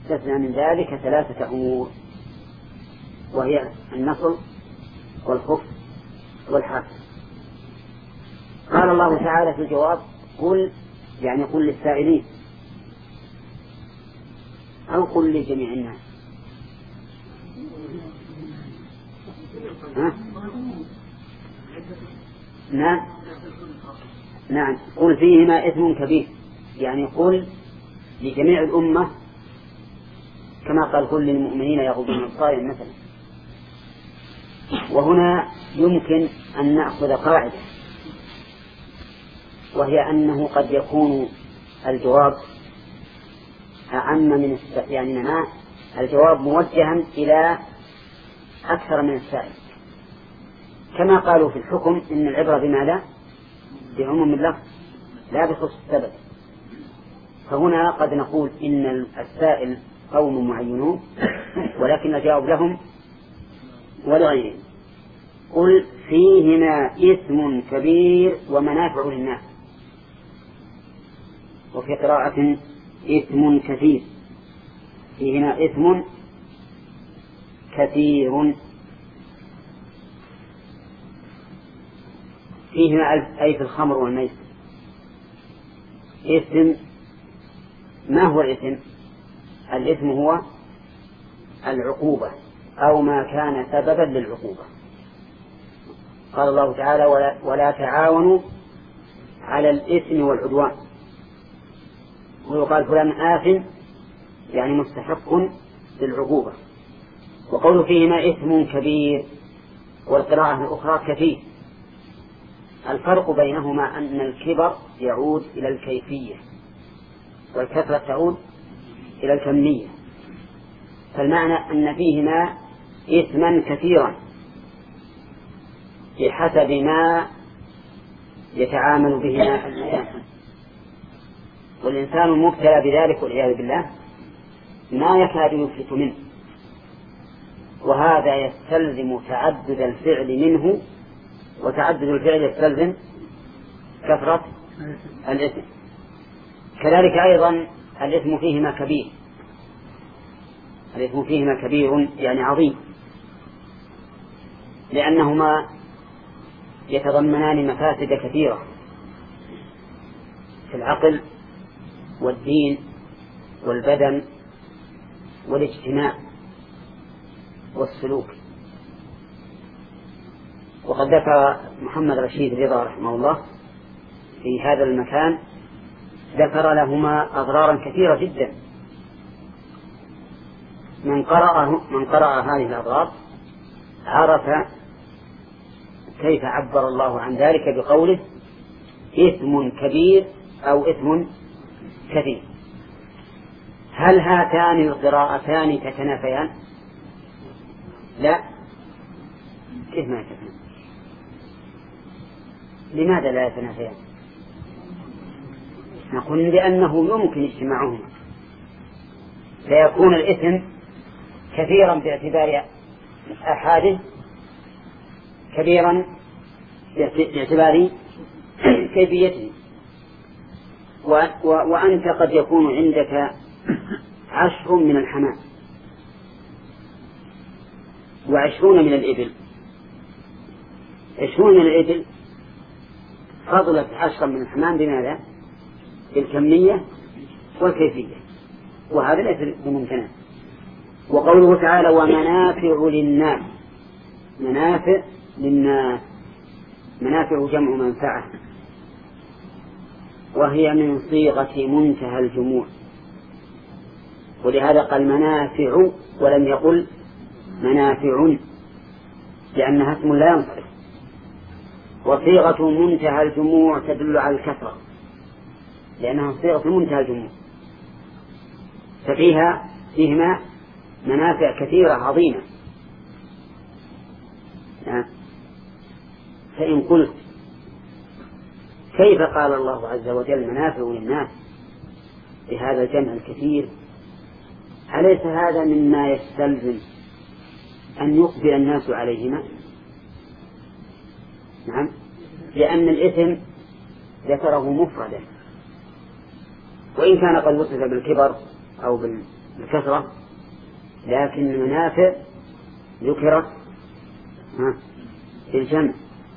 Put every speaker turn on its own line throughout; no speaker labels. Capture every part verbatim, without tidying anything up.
استثنى من ذلك ثلاثة أمور، وهي النصر والخف والحافظ. قال الله تعالى في الجواب قل، يعني قل للسائلين أو قل لجميع الناس؟ ها؟ نعم نعم قل فيهما إثم كبير، يعني قل لجميع الأمة كما قال قل للمؤمنين يغضوا من أبصارهم مثلا. وهنا يمكن أن نأخذ قاعدة، وهي أنه قد يكون الجواب أعم من السائل، يعني معناه الجواب موجها إلى أكثر من السائل، كما قالوا في الحكم إن العبرة بما لا بعموم اللفظ لا بخصوص السبب. فهنا قد نقول إن السائل قوم معينون ولكن الجواب لهم ولغيرهم. قل فيهما إثم كبير ومنافع للناس، وفي قراءة إثم كثير، فيهما إثم كثير. فيهما أي في الخمر والميسر. إثم، ما هو الإثم؟ الإثم هو العقوبة أو ما كان سببا للعقوبة. قال الله تعالى ولا, ولا تعاونوا على الإثم والعدوان. ويقال فلان آثم يعني مستحق للعقوبة. وقول فيهما إثم كبير والقراءة الأخرى كثير. الفرق بينهما أن الكبر يعود إلى الكيفية والكثرة تعود إلى الكمية. فالمعنى أن فيهما إثما كثيرا بحسب ما يتعامل بهما الإنسان، والإنسان مبتلى بذلك والعياذ بالله ما يكاد يفلت منه، وهذا يستلزم تعدد الفعل منه، وتعدد الفعل يستلزم كثرة الإثم. كذلك أيضا الإثم فيهما كبير، الإثم فيهما كبير يعني عظيم، لأنهما يتضمنان مفاسد كثيرة في العقل والدين والبدن والاجتماع والسلوك. وقد ذكر محمد رشيد رضا رحمه الله في هذا المكان، ذكر لهما أضرارا كثيرة جدا. من قرأ من قرأ هذه الأضرار عرف كيف عبر الله عن ذلك بقوله إثم كبير أو إثم كثير. هل هاتان القراءتان تتنافيان؟ لا، كيف ما يتنافيان؟ لماذا لا يتنافيان؟ نقول لأنه يمكن اجتماعهما، فيكون الإثم كثيرا باعتبار أحاده، كبيرا باعتبار كيفيته. وأنت قد يكون عندك عشر من الحمام وعشرون من الإبل، عشرون من الإبل فضلت عشرا من الحمام بماذا؟ بالكمية والكيفية، وهذا ليس بممكن. وقوله تعالى ومنافع للناس، منافع للناس، منافع جمع منفعة، وهي من صيغة منتهى الجموع، ولهذا قال منافع ولم يقل منافع لأنها اسم لا ينصرف. وصيغة منتهى الجموع تدل على الكثرة لأنها صيغة منتهى الجموع، ففيها فيهما منافع كثيرة عظيمة. فإن قلت كيف قال الله عز وجل منافع للناس بهذا الجمع الكثير، أليس هذا مما يستلزم أن يقبل الناس عليهما؟ نعم، لأن الإثم ذكره مفردا، وإن كان قد وصف بالكبر أو الكثرة، لكن المنافع ذكرت في الجمع.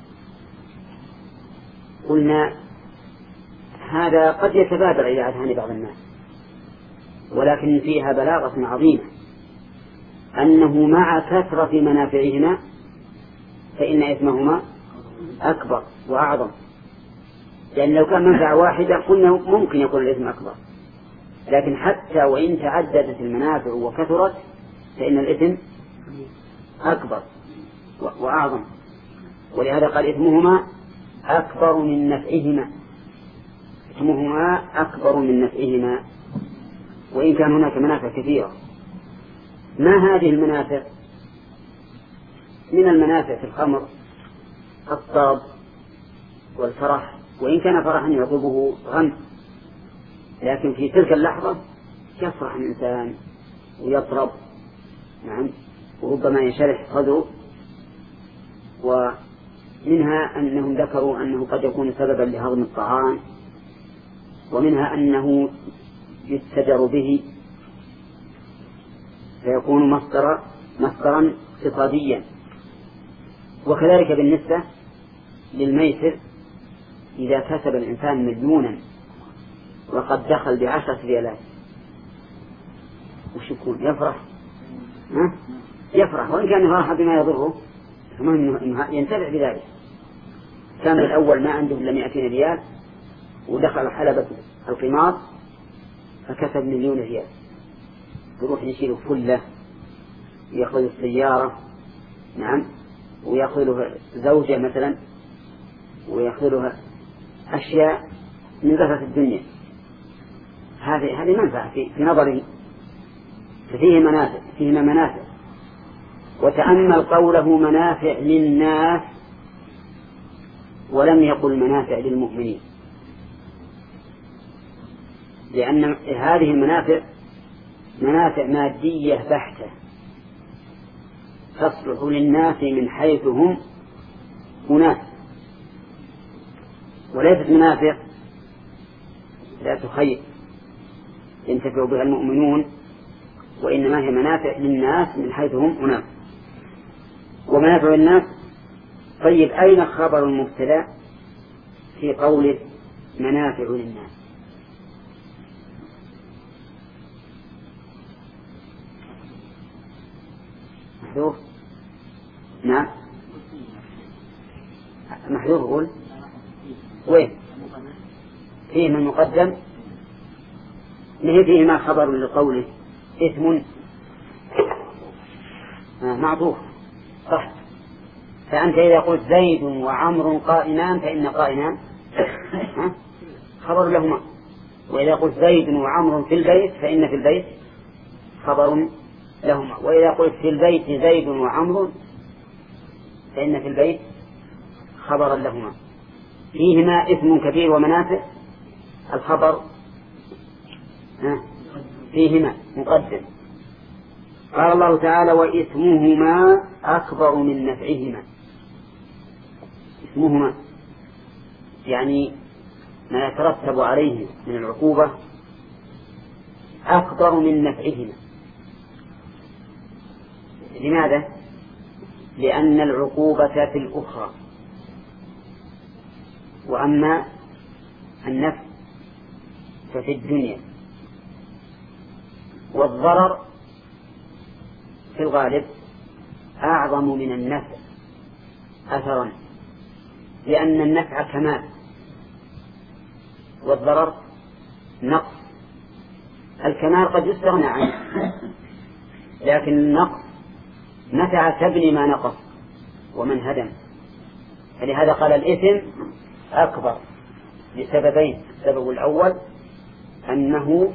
قلنا هذا قد يتبادر إلى أذهان بعض الناس، ولكن فيها بلاغة عظيمة، أنه مع كثرة منافعهما فإن إثمهما أكبر وأعظم، لأن لو كان منفعة واحدة قلنا ممكن يكون الإثم أكبر، لكن حتى وإن تعددت المنافع وكثرت فإن الإثم أكبر وأعظم. ولهذا قال إثمهما أكبر من نفعهما، إثمهما أكبر من نفعهما، وإن كان هناك منافع كثيرة. ما هذه المنافع؟ من المنافع في الخمر الطاب والفرح، وإن كان فرحا يعقبه غم، لكن في تلك اللحظة يفرح الإنسان ويطرب، نعم، وربما ينشرح صدره. ومنها أنهم ذكروا أنه قد يكون سببا لهضم الطعام، ومنها أنه يستجر به فيكون مصدرا مصدرا اقتصاديا. وكذلك بالنسبة للميسر، إذا كسب الإنسان مليونا وقد دخل بعشرة ريالات وش يكون؟ يفرح؟ ها؟ يفرح، وإن كان فرح بما يضره المهم ينتفع بذلك. كان الأول ما عنده إلا مئتين ريال ودخل حلبة القمار فكسب مليون ريال، يروح يشيل فلة، يأخذ السيارة، نعم، ويأخذ له زوجة مثلا، ويأخذ له أشياء من زهرة الدنيا. هذه هذه منفعة في, في نظري، ففيه منافع، فيهما منافع. وتأمل قوله منافع للناس ولم يقل منافع للمؤمنين، لأن هذه المنافع منافع مادية بحتة تصلح للناس من حيث هم أناس، وليست منافع لا تخير ينتفع بها المؤمنون، وإنما هي منافع للناس من حيث هم أناس. ومنافع الناس، طيب أين خبر المبتدأ في قوله منافع للناس؟ محذوف؟ نعم محذوف. يقول وين فيه من مقدم؟ نهي فيه ما خبر لقوله إثم آه معطوف صح. فأنت إذا قلت زيد وعمر قائمان فإن قائمان خبر لهما، وإذا قلت زيد وعمر في البيت فإن في البيت خبر لهما، وإذا قلت في البيت زيد وعمر فإن في البيت خبرا لهما. فيهما إثم كبير ومنافع، الخبر فيهما مقدم. قال الله تعالى وإثمهما أكبر من نفعهما. إثمهما يعني ما يترتب عليه من العقوبة أكبر من نفعهما. لماذا؟ لأن العقوبة في الأخرى، وأما النفع ففي الدنيا. والضرر في الغالب أعظم من النفع أثرا، لأن النفع كمال والضرر نقص. الكمال قد يستغنى عنه، لكن النقص نفع تبني ما نقص ومن هدم. فلهذا قال الإثم أكبر لسببين: السبب الأول أنه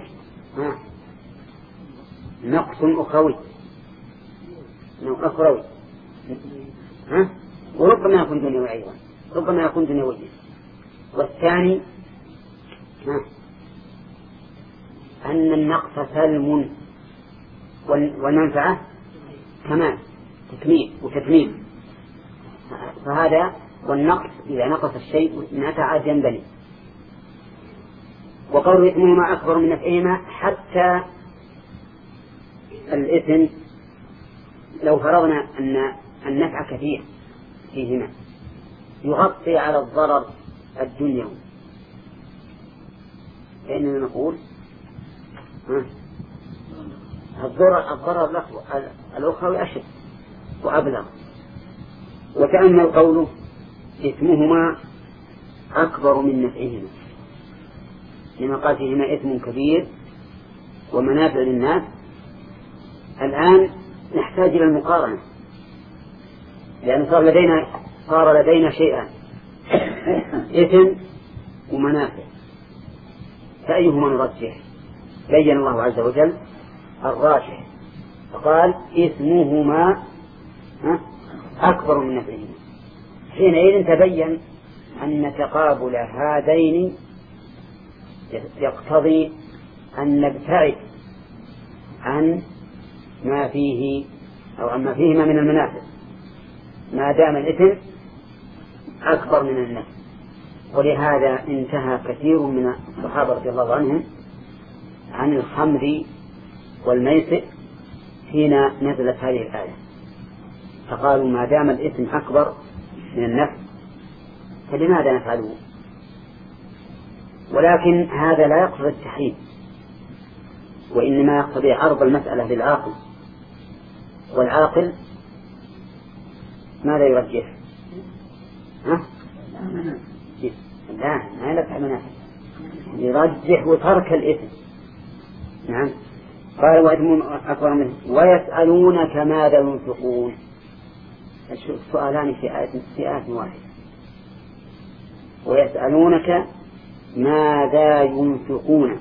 نقص أخروي أخروي ها؟ وربما يكون دنيوي أيضا، ربما يكون دنيوي. والثاني ها؟ أن النقص سلم والمنفعة كمان تكميل وتكميل. فهذا والنقص إذا نقص الشيء نفع جنبني. وقول إثمهما أكبر من نفعهما حتى الإثم لو فرضنا أن النفع كثير فيهما يغطي على الضرر الدنيوي، فإننا نقول الضرر الضرر الأخرى أشد وأبلغ. وتأمل قوله إثمهما أكبر من نفعهما، لما قال فيهما إثم كبير ومنافع للناس. الآن نحتاج إلى المقارنة، لأن صار لدينا صار لدينا شيئان، إثم ومنافع، فأيهما نرجح؟ بين الله عز وجل الراجح فقال إثمهما أكبر من نفعهما. حينئذ تبين أن تقابل هذين يقتضي أن نبتعد عن ما فيه أو عما فيهما من المنافع ما دام الإثم أكبر من النفع. ولهذا انتهى كثير من الصحابة رضي الله عنهم عن الخمر والميسر حين نزلت هذه الآية، فقالوا ما دام الإثم أكبر من النفع فلماذا نفعله؟ ولكن هذا لا يقصد التحريم، وإنما يقتضي عرض المسألة للعاقل، والعاقل ماذا يرجح؟ ها؟ لا ما يلفع منافع، يرجح وترك الإثم. نعم. قال وإثم أكبر منه ويسألونك ماذا ينفقون. السؤالان في آية في آية واحدة، ويسألونك ماذا ينفقون.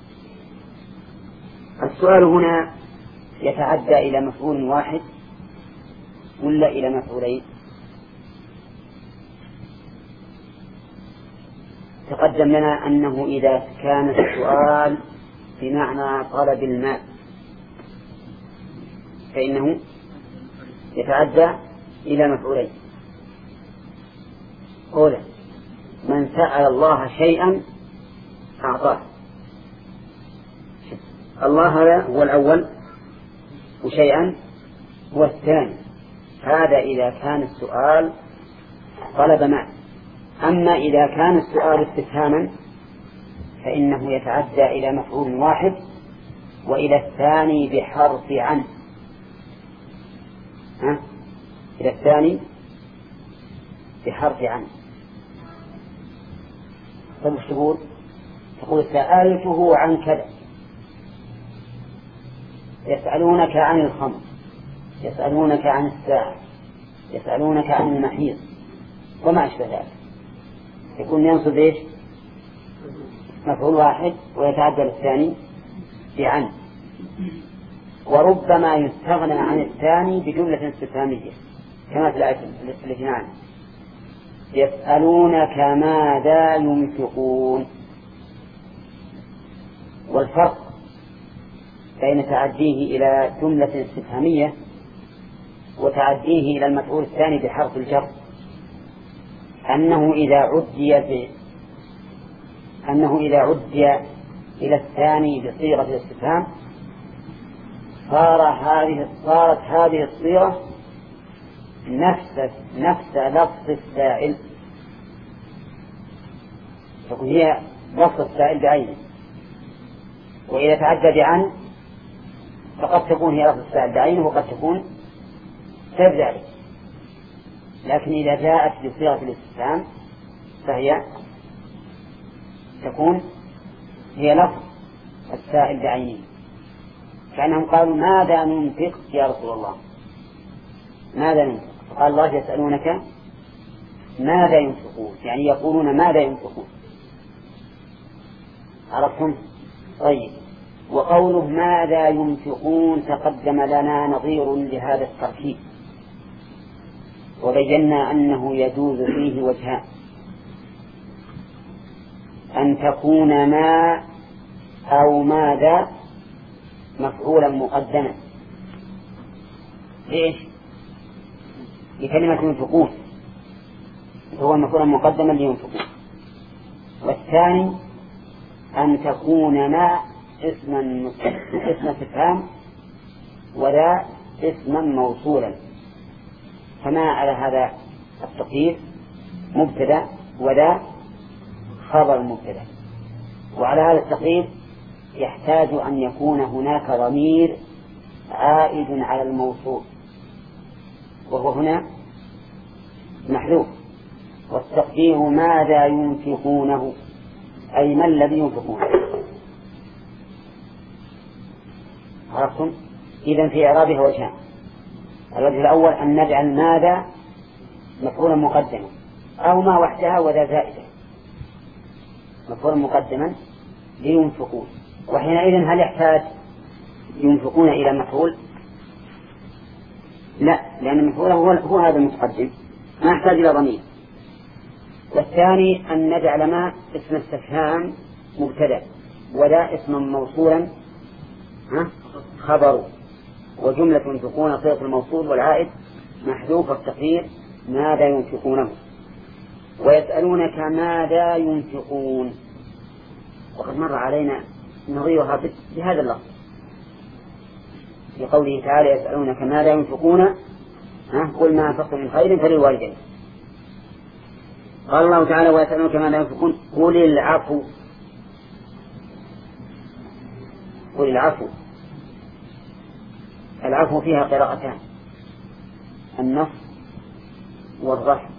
السؤال هنا يتعدى إلى مفعول واحد ولا إلى مفعولين؟ تقدم لنا أنه إذا كان السؤال بمعنى طلب المال فإنه يتعدى إلى مفعولين. أولا من سأل الله شيئا أعطاه، الله هو الأول وشيئا هو الثاني، هذا إذا كان السؤال طلب مال. أما إذا كان السؤال استفهاما فإنه يتعدى إلى مفعول واحد وإلى الثاني بحرف عن. ها؟ إلى الثاني بحرف عن. طيب وش تقول؟ تقول سألته عن كذا. يسألونك عن الخمر، يسألونك عن الساعة، يسألونك عن المحيط وما أشبه ذلك، يكون ينصب إيش؟ مفعول واحد ويتعدى الثاني بعن. وربما يستغنى عن الثاني بجملة استفهامية كما في الآية التي معنا يسألونك ماذا ينفقون. والفرق بين تعديه إلى جملة استفهامية وتعديه إلى المفعول الثاني بحرف الجر أنه إذا عدي ب... أنه إذا عدي إلى الثاني بصيغة الاستفهام صار هذه صارت هذه الصيغة نفس نفس لفظ السائل، تكون هي لفظ السائل بعينه. وإذا تعدى بعن فقد تكون هي لفظ السائل بعينه وقد تكون غير ذلك، لكن إذا جاءت بصيغة الاستفهام فهي تكون هي لفظ السائل بعينه. كأنهم قالوا ماذا ننفق يا رسول الله، ماذا ننفق؟ قال الله يسألونك ماذا ينفقون، يعني يقولون ماذا ينفقون. عرفتم؟ طيب. وقوله ماذا ينفقون تقدم لنا نظير لهذا التركيب وبينا أنه يجوز فيه وجهان: أن تكون ما أو ماذا مفعولا مقدما. ليش؟ لكلمة ينفقون هو مفعولا مقدما لينفقون. والثاني أن تكون ما اسما اسم استفهام وذا اسما موصولا، فما على هذا التقدير مبتدأ وذا خبر مبتدأ. وعلى هذا التقدير يحتاج أن يكون هناك ضمير عائد على الموصول، وهو هنا محذوف، والتقدير ماذا ينفقونه، أي ما الذي ينفقونه. عرفتم؟ إذن في إعرابها وجهان: الوجه الأول أن نجعل ماذا مفعولا مقدما، أو ما وحدها وذا زائدة مفعولا مقدما لينفقون. وحينئذ هل يحتاج ينفقون إلى مفعول؟ لا، لأن المفعول هو, هو هذا المتقدم، ما يحتاج إلى ضمير. والثاني أن نجعل ما اسم استفهام مبتدأ ولا اسم موصولا خبر، وجملة ينفقون صيغة الموصول والعائد محذوف التقدير ماذا ينفقونه. ويسألونك ماذا ينفقون، وقد مر علينا نظيرها بهذا اللفظ في قوله تعالى: يسألونك ماذا ينفقون قل ما أنفقتم من خير فللوالدين. قال الله تعالى: ويسألونك ماذا ينفقون قل العفو. قل العفو. العفو فيها قراءتان: النص والرفع.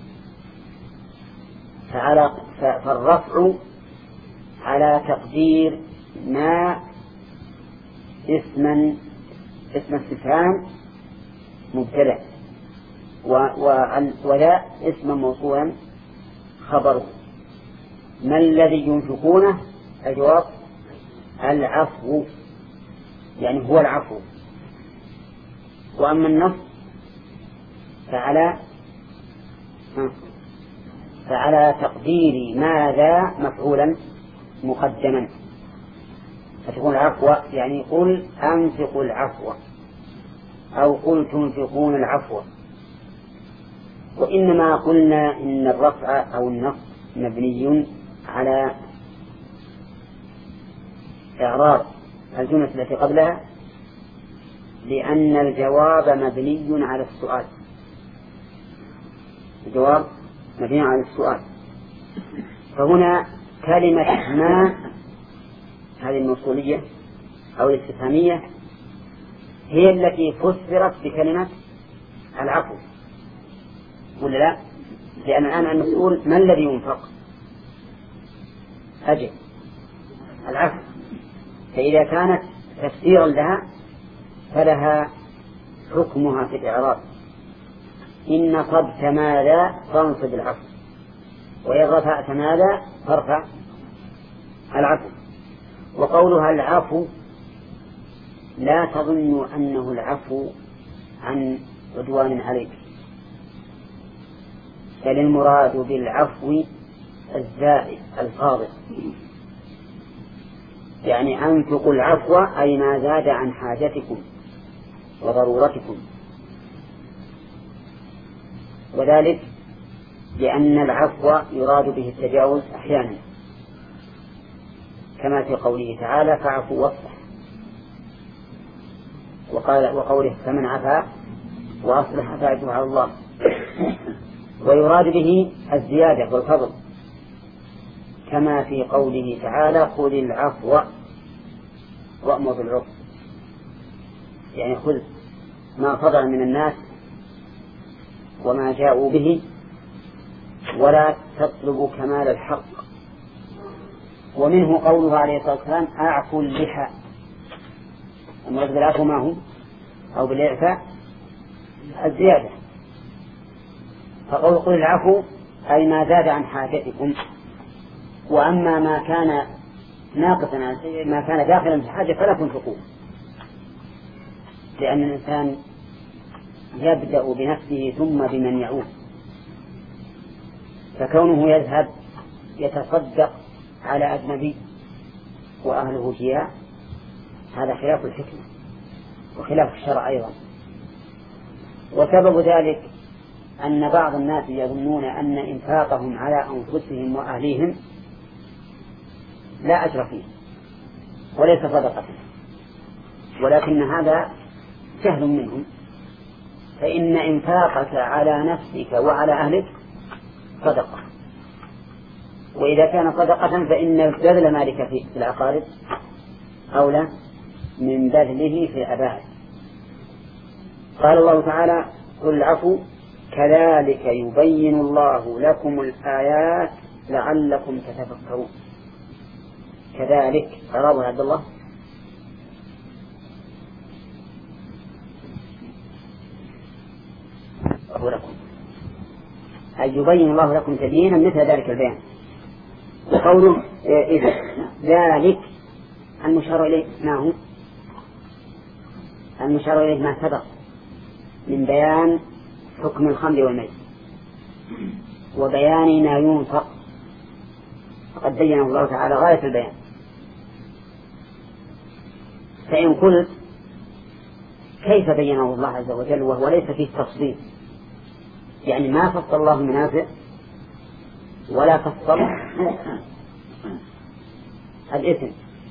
فالرفع على تقدير ما اسما اسم استفهام مبتدأ ولا اسما موصولا خبره. ما الذي ينفقونه؟ الجواب العفو، يعني هو العفو. وأما النص فعلى فعلى تقدير ماذا مفعولا مقدما، فتكون العفو يعني قل أنفقوا العفو أو قل تنفقون العفو. وإنما قلنا إن الرفع أو النصب مبني على إعراب الجملة التي قبلها، لأن الجواب مبني على السؤال. الجواب مبني على السؤال. فهنا كلمة ما هذه الموصولية أو الاستفهامية هي التي فسرت بكلمة العفو، ولا لا؟ لأن الآن المسؤول ما الذي ينفق؟ أجل العفو. فإذا كانت تفسيرا لها فلها حكمها في الإعراب: إن نصبت ماذا فانصب العفو، وإن رفعت ماذا فارفع العفو. وقولها العفو لا تظن أنه العفو عن عدوان عليك، بل المراد بالعفو الزائد الفاضل، يعني أنفقوا العفو أي ما زاد عن حاجتكم وضرورتكم. وذلك لأن العفو يراد به التجاوز أحيانا، كما في قوله تعالى: فاعفوا واصفح، وقال وقوله: فمن عفا وأصلح فأجره على الله. ويراد به الزيادة والفضل، كما في قوله تعالى: خذ العفو وأمر بالعرف، يعني خذ ما فضل من الناس وما جاءوا به ولا تطلب كمال الحق. ومنه قوله عليه الصلاة والسلام: أعفو اللحى. المراد بالعفو ما هو؟ أو بالإعفاء الزيادة. فقول قل العفو أي ما زاد عن حاجتكم، وأما ما كان ناقصا ما كان داخلا في حاجة فلا تنفقوه، لأن الإنسان يبدأ بنفسه ثم بمن يعود. فكونه يذهب يتصدق على أجنبي وأهله جياع هذا خلاف الحكمة وخلاف الشرع أيضا. وسبب ذلك أن بعض الناس يظنون أن إنفاقهم على أنفسهم وأهليهم لا أجر فيه وليس صدقة، ولكن هذا سهل منهم، فإن إنفاقك على نفسك وعلى أهلك صدقة، وإذا كان صدقة فإن بذل مالك في الأقارب أولى من بذله في الأباء. قال الله تعالى قل العفو كذلك يبين الله لكم الآيات لعلكم تتفكرون. كذلك أراد عبد الله لكم أن يبين الله لكم تبيينا مثل ذلك البيان. وقوله إذا ذلك المشار إليه ما هو المشار إليه ما سبق من بيان حكم الخمر والميت وبيان ما ينفق، فقد بينه الله تعالى غاية البيان. فإن قلت كيف بينه الله عز وجل وهو ليس فيه تفصيل، يعني ما فصل الله المنافع ولا فصل الإثم،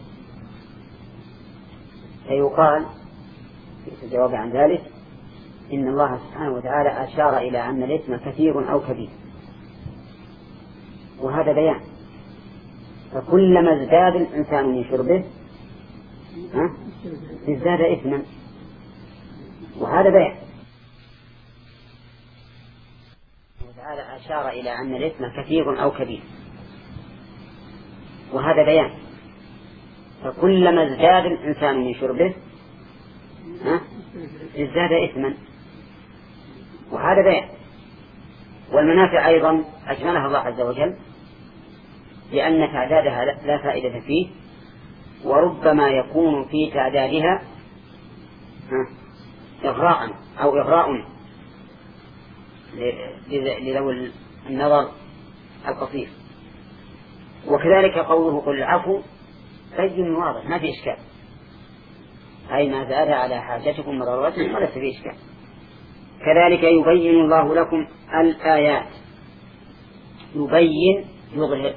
فيقال في الجواب عن ذلك إن الله سبحانه وتعالى أشار إلى أن الإثم كثير أو كبير، وهذا بيان. فكلما ازداد الإنسان من شربه ازداد إثما، وهذا بيان. وتعالى أشار إلى أن الإثم كثير أو كبير، وهذا بيان. فكلما ازداد الإنسان من شربه ازداد إثما، وهذا بيان. والمنافع أيضا أجملها الله عز وجل لأن تعدادها لا فائدة فيه، وربما يكون في تعدادها إغراء أو إغراء لذوي النظر القصير. وكذلك قوله قل العفو بين واضح ما في إشكال، أي ما زاد على حاجتكم وضرورتكم وليس في إشكال. كذلك يبين الله لكم الآيات، يبين يظهر،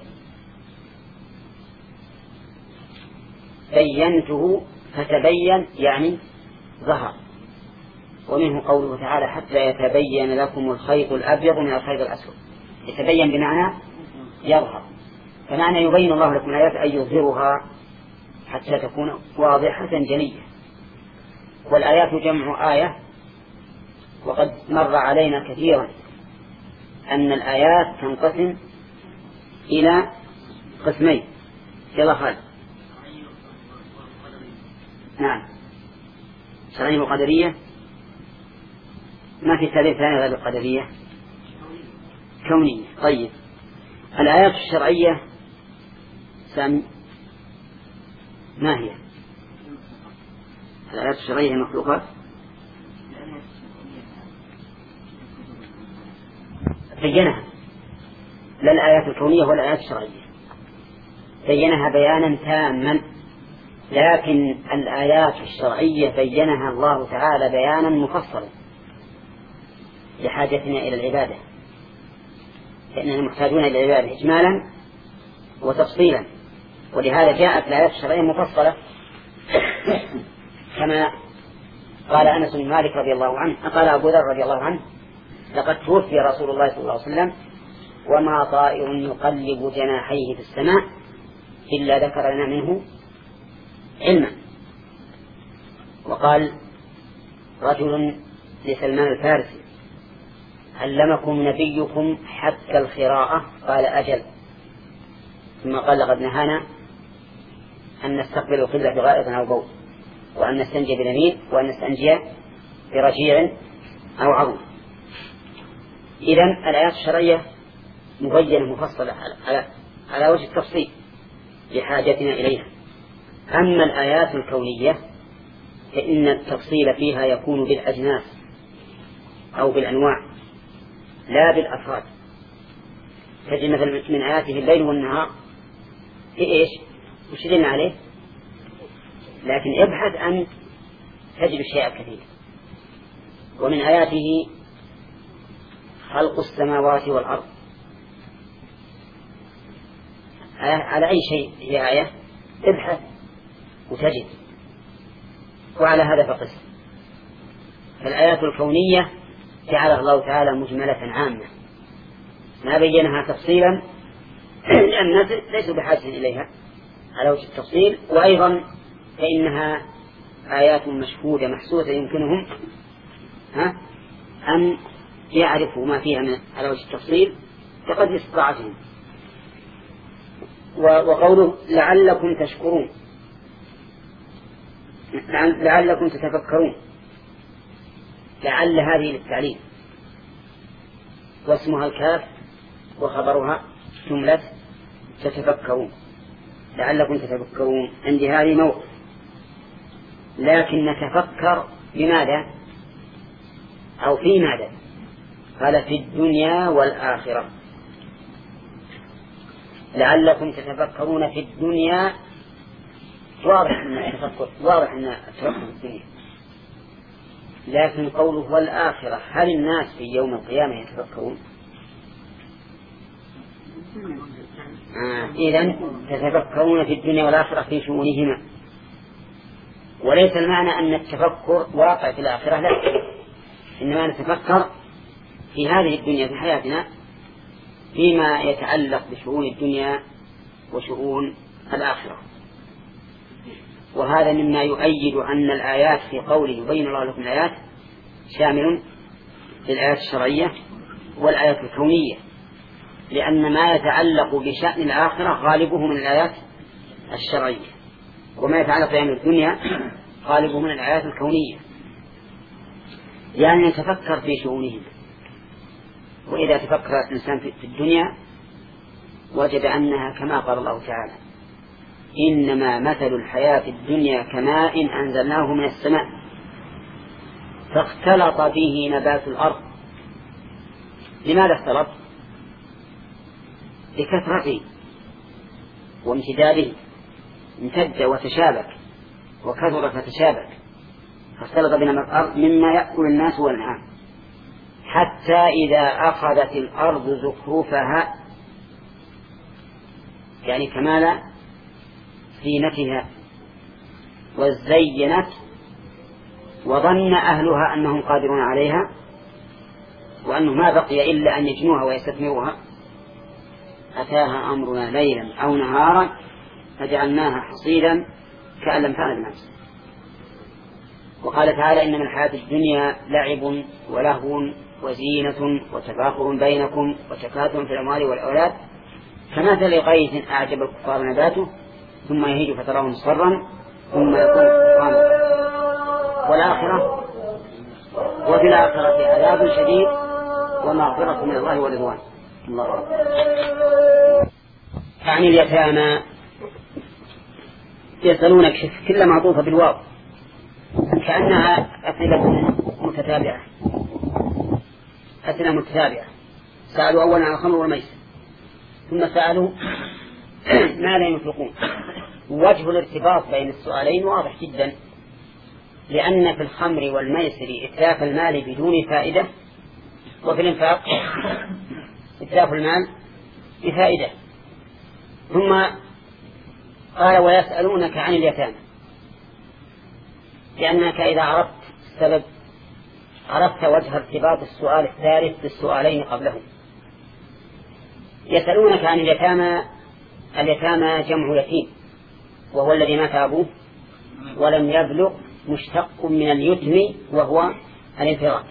بينته فتبين يعني ظهر. ومنه قوله تعالى حتى يتبين لكم الخيط الأبيض من الخيط الأسود. يتبين بمعنى يظهر، فمعنى يبين الله لكم الآيات أن يظهرها حتى تكون واضحة جلية. والآيات جمع آية، وقد مر علينا كثيرا أن الآيات تنقسم إلى قسمين. يلا خالد. نعم، شرعية وقدرية، ما في تعريف ثاني غير القدرية، كونية. طيب، الآيات الشرعية سامي ما هي؟ الآيات الشرعية المخلوقات بينها، لا الآيات الكونية ولا الآيات الشرعية، بينها بيانا تاما. لكن الآيات الشرعية بينها الله تعالى بيانا مفصلا لحاجتنا إلى العبادة، فإننا محتاجون إلى العبادة إجمالا وتفصيلا، ولهذا جاءت الآيات الشرعية مفصلة كما قال أنس بن مالك رضي الله عنه، قال أبو ذر رضي الله عنه لقد توفي رسول الله صلى الله عليه وسلم وما طائر يقلب جناحيه في السماء إلا ذكر لنا منه علما. وقال رجل لسلمان الفارسي علمكم نبيكم حتى الخراءة؟ قال أجل. ثم قال لقد نهانا أن نستقبل القبلة بغائط أو بول، وأن نستنجي بنميل، وأن نستنجي برجيع أو عظم. إذن الآيات الشرعية مبينة مفصلة على, على وجه التفصيل لحاجتنا إليها. أما الآيات الكونية فإن التفصيل فيها يكون بالأجناس أو بالأنواع لا بالأفراد. تجد مثل من آياته الليل والنهار في إيش وش دلنا عليه، لكن ابحث أن تجد الشيء كثير. ومن آياته خلق السماوات والأرض، على أي شيء هي آية ابحث وتجد. وعلى هذا فقس. فالآيات الكونية جعلها الله تعالى مجملة عامة ما بينها تفصيلا الناس ليسوا بحاجة إليها على وجه التفصيل، وأيضا فإنها آيات مشهودة محسوسة يمكنهم ها أن يعرفوا ما فيها من على وجه التفصيل بقدر استطاعتهم. وقوله لعلكم تشكرون، لعلكم تتفكرون، لعل هذه للتعليم، واسمها الكاف وخبرها جملة تتفكرون، لعلكم تتفكرون. عندي هذه موقف، لكن نتفكر بماذا أو في ماذا؟ قال في الدنيا والآخرة. لعلكم تتفكرون في الدنيا، واضح أن التفكر واضح أن التفكر في الدنيا، لكن قوله والآخرة هل الناس في يوم القيامة يتفكرون؟ آه إذن تتفكرون في الدنيا والآخرة في شؤونهما، وليس المعنى أن التفكر واقع في الآخرة، لا، إنما نتفكر في هذه الدنيا في حياتنا فيما يتعلق بشؤون الدنيا وشؤون الآخرة. وهذا مما يؤيد أن الآيات في قوله يبين الله لكم الآيات شامل للآيات الشرعية والآيات الكونية، لأن ما يتعلق بشأن الآخرة غالبه من الآيات الشرعية، وما يتعلق بأمر الدنيا غالبه من الآيات الكونية، يعني نتفكر في شؤونهم. وإذا تفكر الإنسان في الدنيا وجد أنها كما قال الله تعالى إنما مثل الحياة الدنيا كماء أنزلناه من السماء فاختلط به نبات الأرض. لماذا اختلط؟ لكثرته وامتداده، امتد وتشابك وكثر فتشابك، فاختلط بنبات الأرض مما يأكل الناس والأنعام، حتى إذا أخذت الأرض زخرفها يعني كمال زينتها وزينت وظن أهلها أنهم قادرون عليها وأنه ما بقي إلا أن يجنوها ويستثمروها أتاها أمرنا ليلا أو نهارا فجعلناها حصيدا كأن لم تعلم بالأمس. وقال تعالى إنما الحياة الدنيا لعب ولهو وزينة وتفاخر بينكم وتكاثر في الأموال والأولاد كمثل غيث أعجب الكفار نباته ثم يهيج فتراه مصفرا ثم يكون حطاما. والآخرة وفي الآخرة عذاب شديد ومغفرة من الله ورضوان. الله أكبر. عن اليتامى يسألونك، شف كل معطوفة بالواو كأنها أسئلة متتابعة، أسئلة متتابعة. سألوا أولا عن الخمر والميسر ثم سألوا ماذا ينفقون. وجه الارتباط بين السؤالين واضح جدا، لأن في الخمر والميسر إتلاف المال بدون فائدة، وفي الإنفاق إتلاف المال بفائدة. ثم قال ويسألونك عن اليتامى، لأنك إذا عرفت السبب عرفت وجه ارتباط السؤال الثالث بالسؤالين قبله. يسألونك عن اليتامى، اليتامى جمع يتيم وهو الذي مات أبوه ولم يبلغ، مشتق من اليتم وهو الانفراد.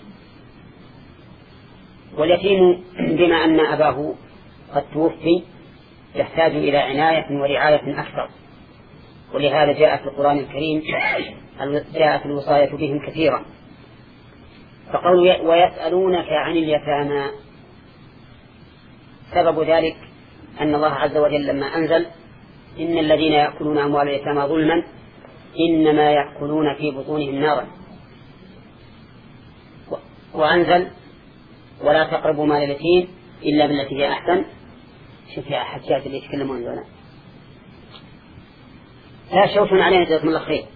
واليتيم بما أن أباه قد توفي يحتاج إلى عناية ورعاية أكثر، ولهذا جاء في القرآن الكريم جاءت الوصاية بهم كثيرا. فقالوا ويسألونك عن اليتامى، سبب ذلك أن الله عز وجل لما أنزل إن الذين يأكلون أموال اليتامى ظلما إنما يأكلون في بطونهم نارا، وأنزل ولا تقربوا مال اليتيم إلا بالتي هي أحسن. شوف يا حجات اللي يتكلمون ذولا، لا شوف علينا جزاكم الله خير.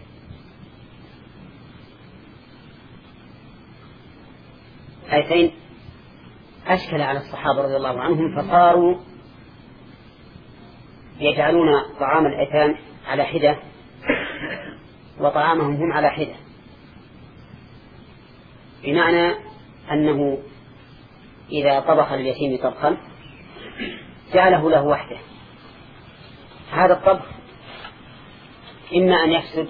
آيتين أشكل على الصحابة رضي الله عنهم، فصاروا يجعلون طعام الأيتام على حدة وطعامهم هم على حدة، بمعنى أنه إذا طبخ اليتيم طبخا جعله له وحده، هذا الطبخ إما أن يفسد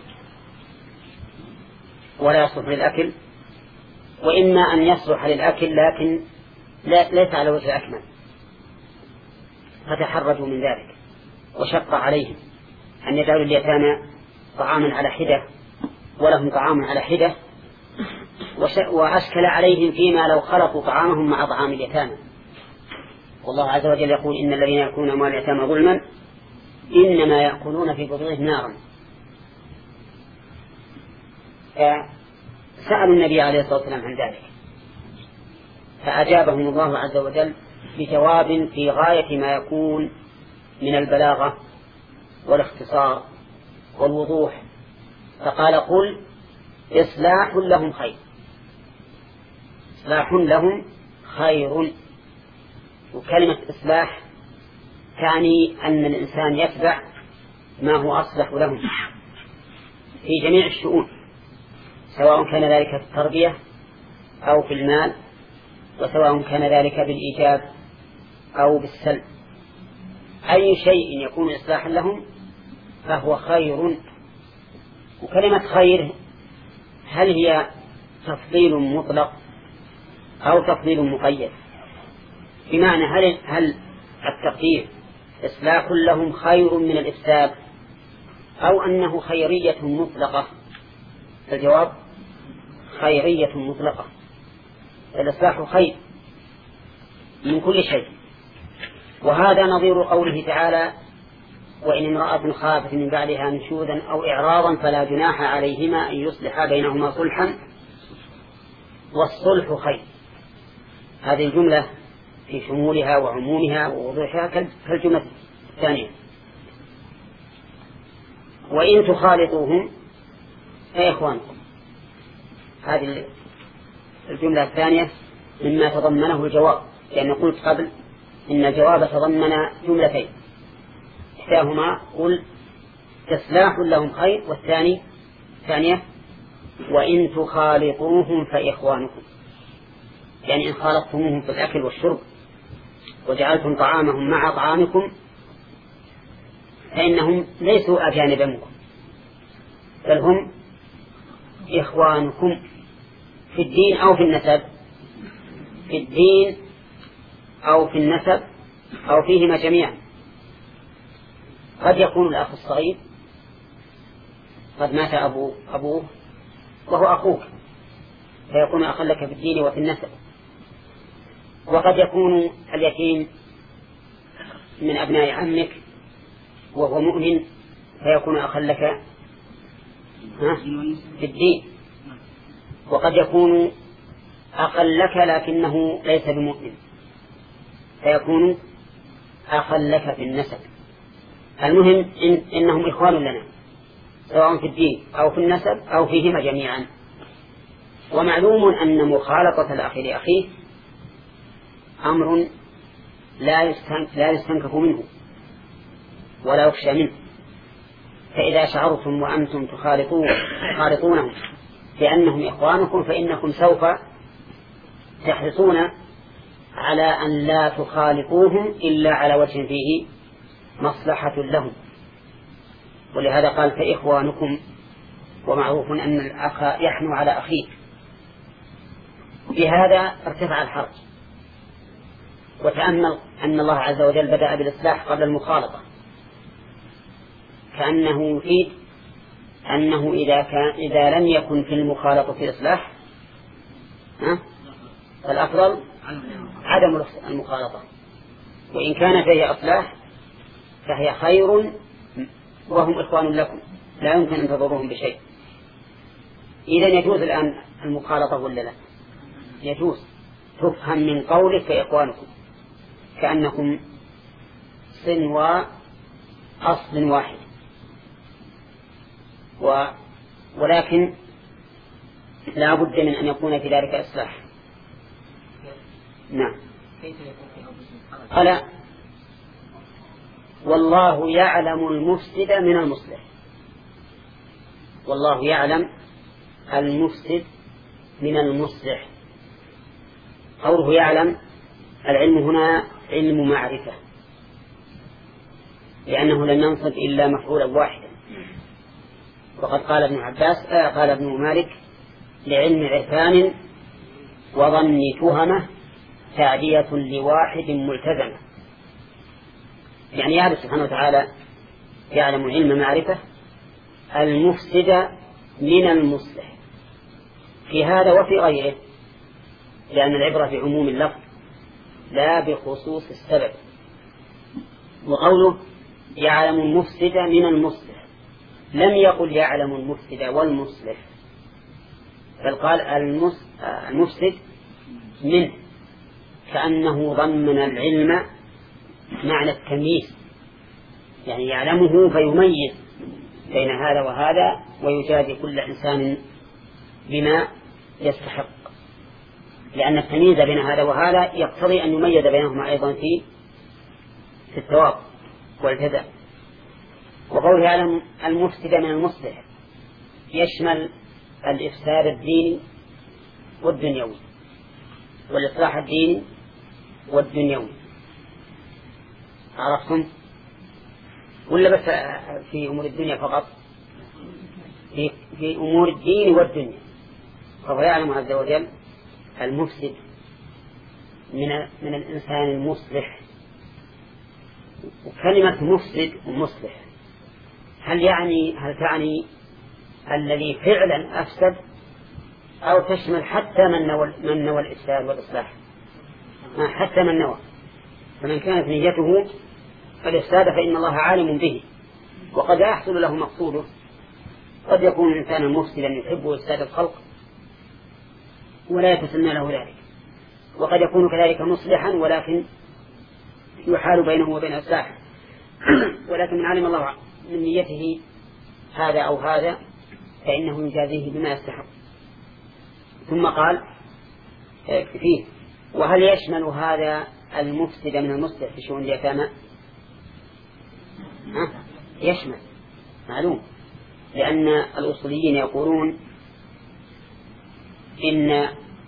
ولا يصلح للأكل، وإما أن يصلح للأكل لكن لا ليس على وجه الأكمل، فتحرجوا من ذلك وشق عليهم أن يجعلوا اليتامى طعاما على حدة ولهم طعام على حدة، وأشكل عليهم فيما لو خلطوا طعامهم مع طعام اليتامى. والله عز وجل يقول إن الذين يأكلون أموال اليتامى ظلما إنما يأكلون في بطونهم نارا. سألوا النبي عليه الصلاة والسلام عن ذلك فأجابهم الله عز وجل بجواب في غاية ما يكون من البلاغة والاختصار والوضوح، فقال قل إصلاح لهم خير، إصلاح لهم خير. وكلمة إصلاح تعني أن الإنسان يتبع ما هو أصلح لهم في جميع الشؤون، سواء كان ذلك في التربية أو في المال، وسواء كان ذلك بالإيجاب أو بالسلب، أي شيء يكون إصلاحا لهم فهو خير. وكلمة خير هل هي تفضيل مطلق أو تفضيل مقيد؟ بمعنى هل, هل التقدير إصلاح لهم خير من الإفساد أو أنه خيرية مطلقة؟ الجواب خيرية مطلقة، الإصلاح خير من كل شيء. وهذا نظير قوله تعالى وإن امرأة خافت من بعدها نشوزا أو إعراضا فلا جناح عليهما أن يصلحا بينهما صلحا والصلح خير. هذه الجملة في شمولها وعمومها ووضوحها كالجملة الثانية. وإن تخالطوهم فإخوانكم، هذه الجملة الثانية مما تضمنه الجواب، لأن قلت قبل إن الجواب تضمن جملتين، إحداهما قل إصلاح لهم خير، والثاني ثانية وإن تخالطوهم فإخوانكم، يعني إن خالطتموهم في الأكل والشرب وجعلتم طعامهم مع طعامكم فإنهم ليسوا أجانب منكم، بل هم إخوانكم في الدين أو في النسب، في الدين أو في النسب أو فيهما جميعا. قد يكون الأخ الصغير قد مات أبوه, أبوه وهو أخوك فيكون أخا لك في الدين وفي النسب، وقد يكون اليتيم من أبناء عمك وهو مؤمن فيكون أخا لك في الدين، وقد يكون أخا لك لكنه ليس بمؤمن فيكون أخا لك في النسب. المهم إن إنهم إخوان لنا سواء في الدين أو في النسب أو فيهما جميعا. ومعلوم أن مخالطة الأخ لأخيه أمر لا يستنكف منه ولا يخشى منه، فإذا شعرتم وأنتم تخالطونهم بأنهم إخوانكم فإنكم سوف تحرصون على أن لا تخالطوهم إلا على وجه فيه مصلحة لهم. ولهذا قال فإخوانكم، ومعروف أن الأخ يحنو على أخيه. بهذا ارتفع الحرج. وتأمل أن الله عز وجل بدأ بالإصلاح قبل المخالطة، كأنه يفيد أنه إذا, كان إذا لم يكن في المخالطة إصلاح فالأفضل عدم المخالطة، وإن كان فيها إصلاح فهي خير وهم إخوان لكم لا يمكن أن تضرهم بشيء. إذا يجوز الآن المخالطة ولا لا؟ يجوز، تفهم من قولك فإخوانكم كأنكم صنوا أصل واحد، و ولكن لا بد من أن يكون في ذلك إصلاح. نعم. قال والله يعلم المفسد من المصلح، والله يعلم المفسد من المصلح. قوله يعلم، العلم هنا علم معرفة، لأنه لم ينصب إلا مفعولا واحدا. وقد قال ابن عباس آه قال ابن مالك لعلم عرفان وظن تهمة تعدية لواحد ملتزمة. يعني يعرف سبحانه وتعالى يعلم علم معرفة المفسد من المصلح في هذا وفي غيره، لأن العبرة بعموم اللفظ لا بخصوص السبب. وقوله يعلم المفسد من المصلح لم يقل يعلم المفسد والمصلح، بل قال المفسد منه، كأنه ضمن العلم معنى التمييز، يعني يعلمه فيميز بين هذا وهذا ويجازي كل إنسان بما يستحق، لأن التمييز بين هذا وهذا يقتضي أن يميز بينهما أيضا في في الثواب والجزاء. وقوله يعلم المفسد من المصلح يشمل الإفساد الديني والدنيوي، والإصلاح الديني والدنيوي. عرفتم؟ ولا بس في أمور الدنيا فقط؟ في, في أمور الدين والدنيا. فهو يعلم عز وجل المفسد من من الإنسان المصلح. وكلمة مفسد ومصلح هل يعني هل تعني الذي فعلا أفسد، أو تشمل حتى من نوى من نوى الإفساد والإصلاح؟ حتى من نوى، فمن كانت نيته الإفساد فإن الله عالم به، وقد يحصل له مقصوده. قد يكون الإنسان مفسدا يحب إفساد الخلق ولا يتسنى له ذلك، وقد يكون كذلك مصلحا ولكن يحال بينه وبين الإصلاح، ولكن من علم الله من نيته هذا أو هذا فإنه يجازيه بما يستحق. ثم قال فيه وهل يشمل هذا المفسد من المصلح في شؤون اليتامى؟ يشمل، معلوم، لأن الأصوليين يقولون إن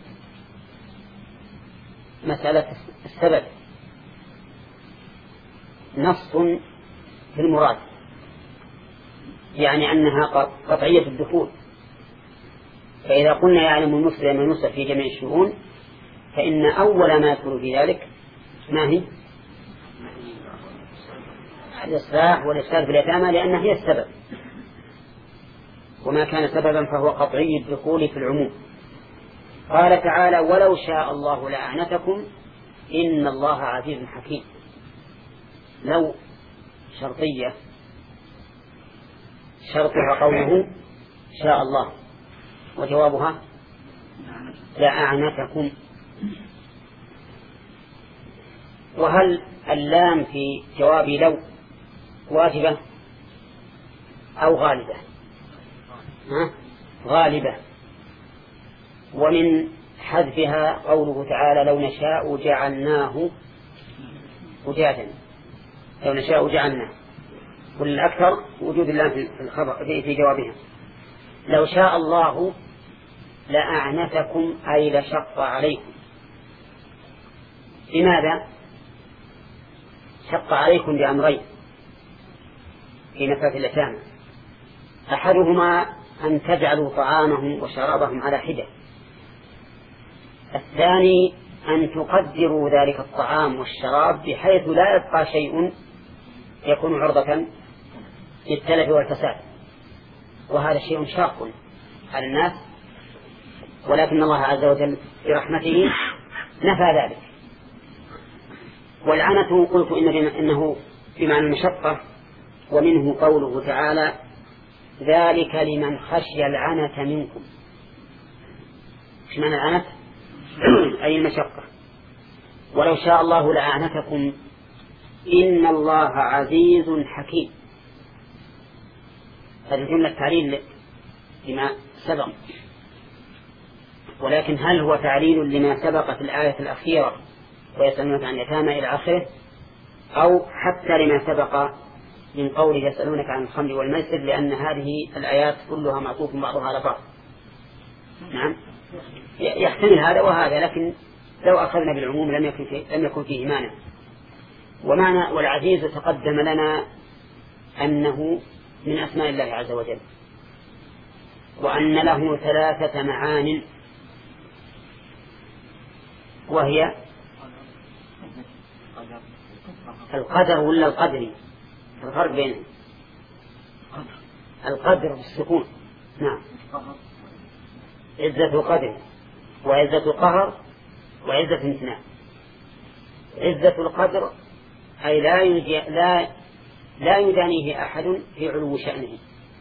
مسألة السبب نص في المراد، يعني أنها قطعية الدخول. فإذا قلنا يعلم المفسد من المصلح في جميع الشؤون فإن أول ما يدخل في ذلك ما هي الإصلاح والإفساد في اليتامى، لأنها هي السبب، وما كان سببا فهو قطعي الدخول في العموم. قال تعالى ولو شاء الله لأعنتكم إن الله عزيز حكيم. لو شرطية، شرطها قوله شاء الله، وجوابها لأعنتكم. وهل اللام في جواب لو واجبة أو غالبة؟ ها؟ غالبة. ومن حذفها قوله تعالى لو نشاء جعلناه أجاجا، لو نشاء جعلناه، والأكثر وجود اللام في الخبر في جوابها. لو شاء الله لأعنتكم أي لشق عليكم. لماذا شق عليكم؟ بأمرين في نفاة اليتامى، أحدهما أن تجعلوا طعامهم وشرابهم على حدة، الثاني أن تقدروا ذلك الطعام والشراب بحيث لا يبقى شيء يكون عرضة للتلف والفساد، وهذا شيء شاق على الناس، ولكن الله عز وجل برحمته نفى ذلك. والعنة قلت إن إنه بمعنى المشقة، ومنه قوله تعالى ذلك لمن خشي العنة منكم. ايش معنى العنة؟ أي المشقة. ولو شاء الله لأعنتكم إن الله عزيز حكيم. هذه جملة تعليل لما سبق، ولكن هل هو تعليل لما سبق في الآية الأخيرة ويسألونك عن اليتامى إلى آخره، أو حتى لما سبق من قوله يسألونك عن الخمر والميسر، لأن هذه الآيات كلها معطوف بعضها على بعض. نعم، يحتمل هذا وهذا، لكن لو أخذنا بالعموم لم يكن فيه, لم يكن فيه مانع. ومعنى والعزيز تقدم لنا أنه من أسماء الله عز وجل، وأن له ثلاثة معان، وهي القدر ولا القدري، الفرق بينهم. القدر بالسكون، نعم، عزة القدر وعزة القهر وعزة الامتناع. عزة القدر أي لا يجي لا لا يدانيه أحد في علو شأنه.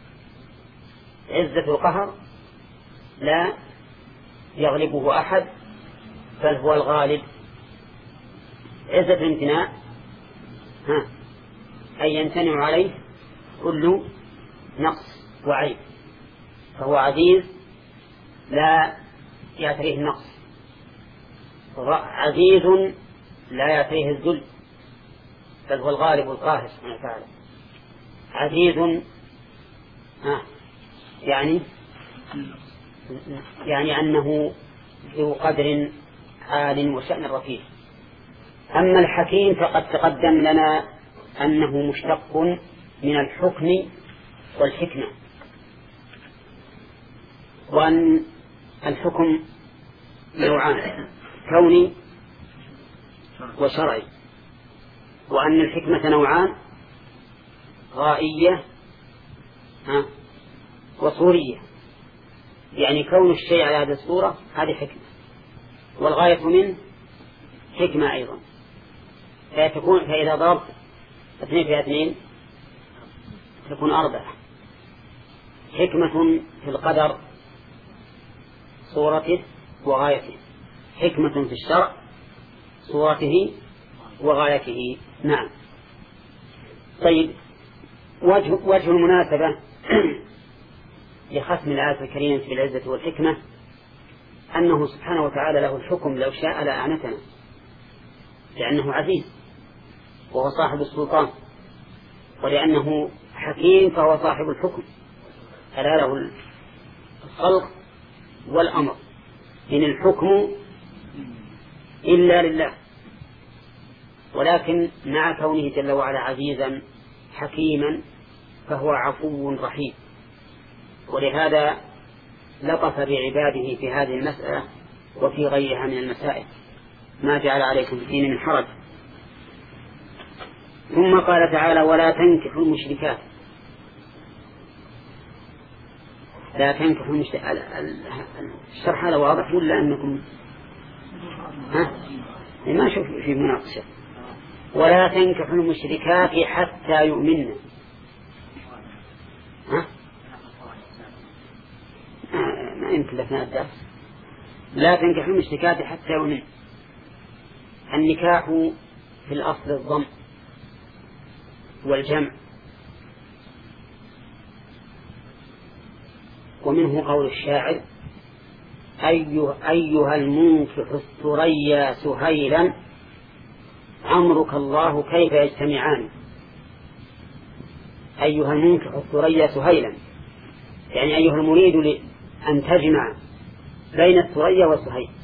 عزة القهر لا يغلبه أحد بل هو الغالب. عزة الامتناع ها أي يمتنع عليه كل نقص وعيب، فهو عزيز لا يعتريه النقص، عزيز لا يعتريه الذل بل هو الغالب القاهر سبحانه وتعالى. عزيز ها يعني يعني أنه ذو قدر عال وشأن رفيع. أما الحكيم فقد تقدم لنا أنه مشتق من الحكم والحكمة، وأن الحكم نوعان، كوني وشرعي، وأن الحكمة نوعان، غائية وصورية. يعني كون الشيء على هذه الصورة هذه حكمة، والغاية منه حكمة أيضا. فتكون فإذا ضربت اثنين في اثنين تكون أربعة. حكمة في القدر صورته وغايته، حكمة في الشرع صورته وغايته. نعم. طيب، وجه, وجه المناسبة لختم الآية الكريمة بالعزة والحكمة أنه سبحانه وتعالى له الحكم، لو شاء لأعنتنا، لأنه عزيز وهو صاحب السلطان، ولأنه حكيم فهو صاحب الحكم، ألا له الخلق والأمر، إن الحكم إلا لله. ولكن مع كونه جل وعلا عزيزا حكيما فهو عفو رحيم، ولهذا لطف بعباده في هذه المسألة وفي غيرها من المسائل، ما جعل عليكم في الدين من حرج. ثم قال تعالى: ولا تنكحوا المشركات. لا تنكحوا المشركات. الشرح هذا واضح ولا أنكم ها ما شوف في مناقشة؟ ولا تنكحوا المشركات حتى يؤمنن. ها ما يمكن لك الدرس. لا تنكحوا المشركات حتى يؤمنن. النكاح في الأصل الضم والجمع، ومنه قول الشاعر: أيها, أيها المنكح الثريا سهيلا عمرك الله كيف يجتمعان. أيها المنكح الثريا سهيلا يعني أيها المريد أن تجمع بين الثريا والسهيل.